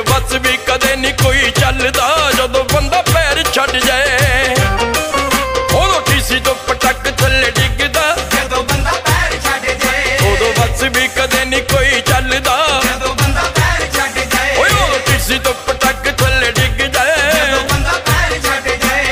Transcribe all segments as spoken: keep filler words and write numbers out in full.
बस भी कदे नहीं कोई चलदा जदों बंदा पैर छड्ड जाए उदों टीसी तो पटक थल्ले डिगदा जदों बंदा पैर छड्ड जाए उदों बस भी कदे नहीं कोई चलदा जदों बंदा पैर छड्ड जाए ओए उदों टीसी तो पटक थल्ले डिग जाए जदों बंदा पैर छड्ड जाए।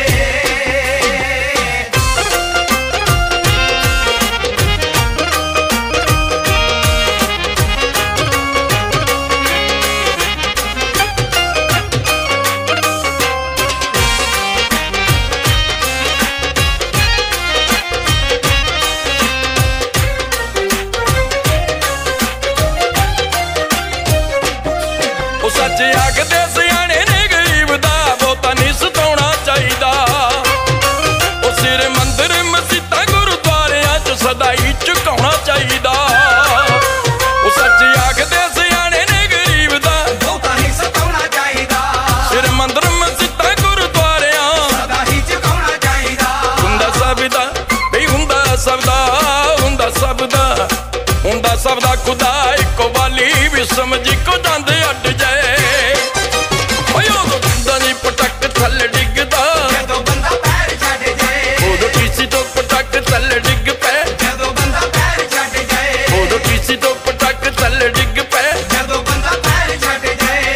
सच आखदे सियाणे ने गरीब दा बहुता नहीं सताउणा चाहीदा ओ सिर मंदिर मसीतां गुरुद्वारियां च सदा ही झुकाउणा चाहीदा ओ सच आखदे सियाणे ने गरीब दा बहुता नहीं सताउणा चाहीदा सिर मंदिर मसीतां गुरुद्वारियां सदा ही झुकाउणा चाहीदा हुंदा सब दा बई हुंदा सब दा हुंदा सब दा हुंदा सब दा खुदा इक्को वाली भी समझी को जांदे अड्ड जाए थल्ले डिगदा जदों बंदा पैर छड्ड जाए उदों टीसी तो पटक थल्ले डिग पे जदों बंदा पैर छड्ड जाए उदों टीसी तो पटक थल्ले डिग पे जदों बंदा पैर छड्ड जाए।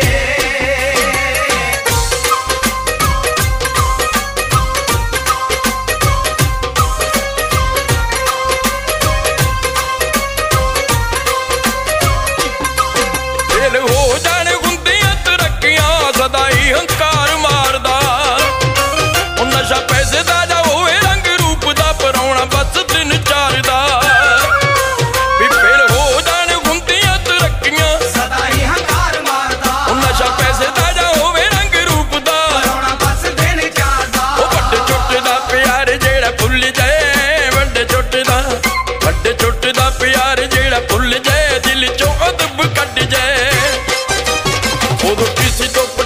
फेल हो जाने हुंदियां तरक्कियां सदा ही हंकार मारदा नशा पैसे दा जा होवे रंग रूप दा परौना बस दिन चार दा भी फेल हो जाने हुंदियां तरक्कियां सदा ही हंकार मारदा नशा पैसे दा जा होवे रंग रूप दा परौना बस दिन चार दा ओ वड्डे छोटे दा प्यार जेड़ा भुल जाए वड्डे छोटे दा वड्डे छोटे दा प्यार जेड़ा भुल जाए दिल चों अदब कट जाए उदों किसी तो